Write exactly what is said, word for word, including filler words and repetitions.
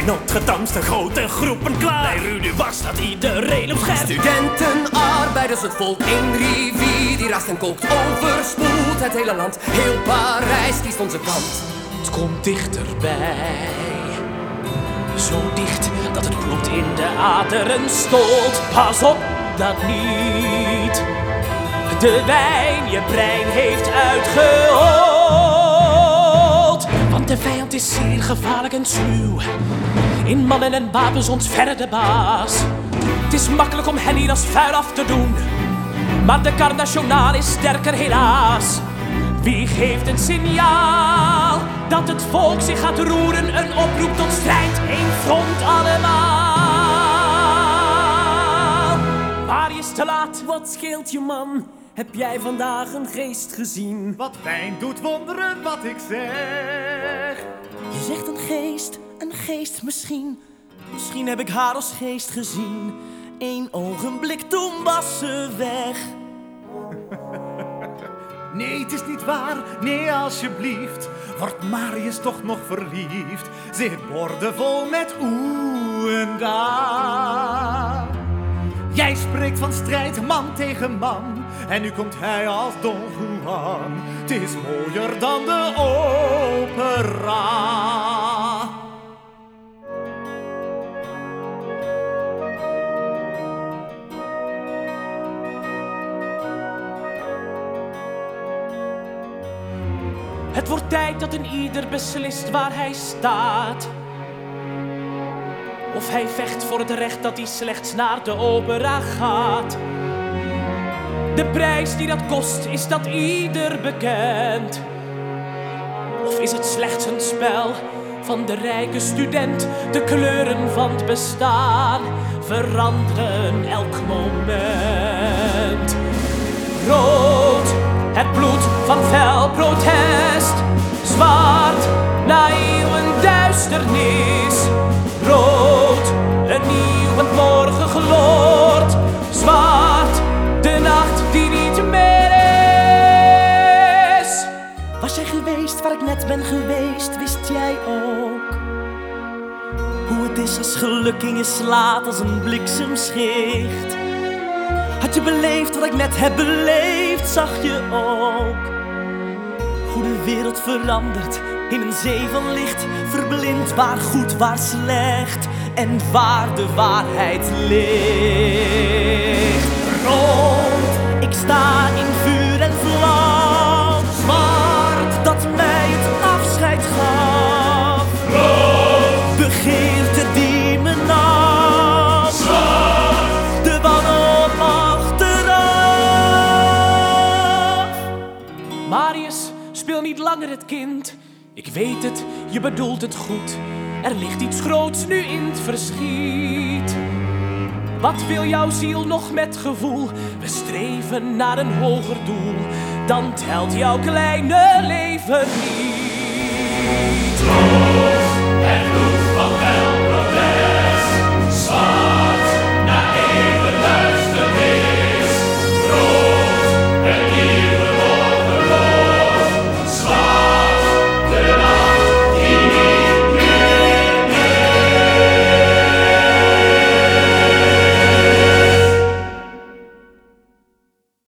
Bij Notre Dame staan grote groepen klaar. Bij Rue du Var staat iedereen op scherp. Studenten, arbeiders, het volk in rivier die raast en kookt, overspoelt het hele land. Heel Parijs kiest onze kant. Het komt dichterbij, zo dicht dat het bloed in de aderen stolt. Pas op dat niet de wijn je brein heeft uitgehold. Want de vijand is zeer gevaarlijk en sluw, in mannen en wapens ons verre de baas. Het is makkelijk om hen hier als vuil af te doen, maar de Garde Nationale is sterker helaas. Wie geeft een signaal dat het volk zich gaat roeren? Een oproep tot strijd, één front allemaal. Marius te laat. Wat scheelt je, man? Heb jij vandaag een geest gezien? Wat wijn doet wonderen wat ik zeg. Je zegt een geest, een geest misschien. Misschien heb ik haar als geest gezien. Eén ogenblik, toen was ze weg. Nee, het is niet waar, nee alsjeblieft. Wordt Marius toch nog verliefd? Zit borden vol met oeh en ga. Jij spreekt van strijd man tegen man, en nu komt hij als Don Juan. Het is mooier dan de opera. Het wordt tijd dat een ieder beslist waar hij staat. Of hij vecht voor het recht dat hij slechts naar de opera gaat. De prijs die dat kost, is dat ieder bekend? Of is het slechts een spel van de rijke student? De kleuren van het bestaan veranderen elk moment. Rood, het bloed van fel protest. Zwart, na eeuwen duisternis. Rood, een nieuwe morgen gloort. Zwart, de nacht die niet meer is. Was jij geweest waar ik net ben geweest, wist jij ook hoe het is als geluk in je slaat als een bliksemschicht? Had je beleefd wat ik net heb beleefd, zag je ook hoe de wereld verandert in een zee van licht, verblind waar goed, waar slecht en waar de waarheid ligt. Rood, ik sta in vuur en vlam. Zwart, dat mij het afscheid gaf. Rood, begeerte die me nam. Zwart, de wanhoop achteraf. Marius, speel niet langer het kind. Ik weet het, je bedoelt het goed. Er ligt iets groots nu in het verschiet. Wat wil jouw ziel nog met gevoel? We streven naar een hoger doel. Dan telt jouw kleine leven niet.